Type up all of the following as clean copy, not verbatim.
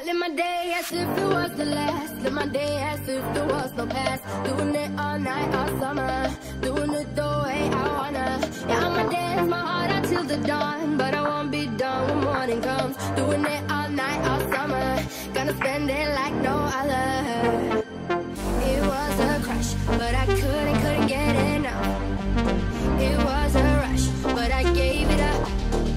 Live my day as if it was the last. Live my day as if there was no past. Doing it all night, all summer. Doing it the way I wanna. Yeah, I'ma dance my heart out till the dawn, but I won't be done when morning comes. Doing it all night, all summer. Gonna spend it like no other. It was a crush, but I couldn't get enough. It was a rush, but I gave it up.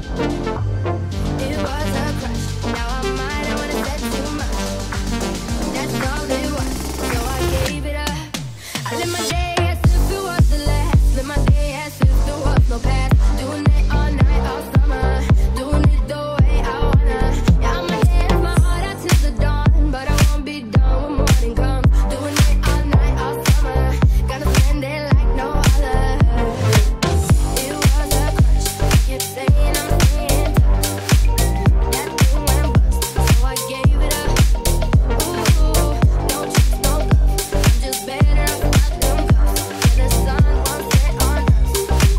It was a crush, now I might have wanna said too much. That's all it was, so I gave it up. I live my day as if it was the last. Live my day as if there was no past. Doing it all night, all summer. Doing it the way I wanna. Yeah, I'ma dance my heart out till the dawn, but I won't be done when morning comes. Doing it all night, all summer. Gonna spend it like no other. It was a crush, I kept saying I'm staying tough. That thing went bust, so I gave it up. Ooh, no tricks, no bluff. I'm just better off without them cuffs. Yeah, the sun won't set on us.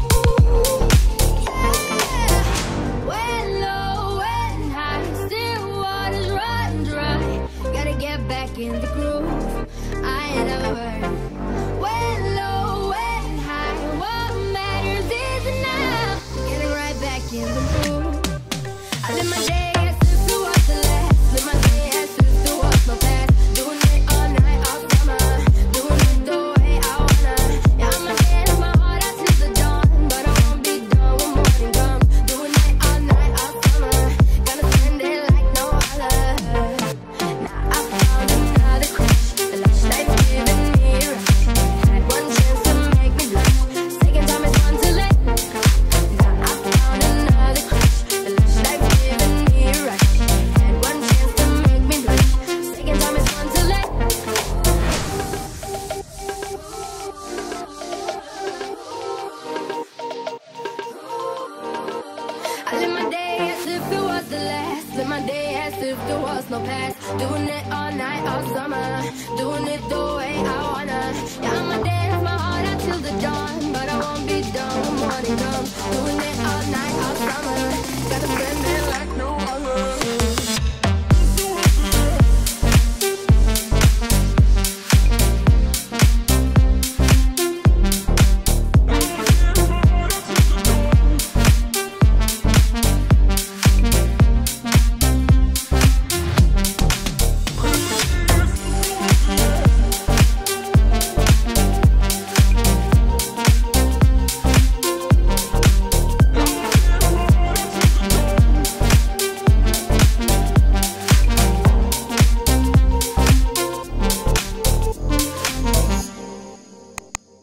Yeah. When low, when high, still waters run dry. Gotta get back in the groove. I ain't never heard. When low, when high, what matters is now. Getting right back in the groove. I live my day as if it was the last. Live my day as if there was no past. Doing it all night, all summer. Doing it the way I wanna. Yeah, I'ma dance my heart out till the dawn, but I won't be done when morning comes. Doing it all night, all summer. Gonna spend it like no other. Now I found another crush. The last night's giving me a rush. Had one chance to make me blush. Second time is one too late. Now I found another crush. The last night's giving me a rush. Had one chance to make me blush. Second time is one too late. I live my day as if it was the last. Live my day as if there was no past. Doing it all night, all summer. Doing it the way I wanna. Yeah, I'ma dance my heart out till the dawn, but I won't be done when morning comes. Doing it all night, all summer. Gotta spend it like no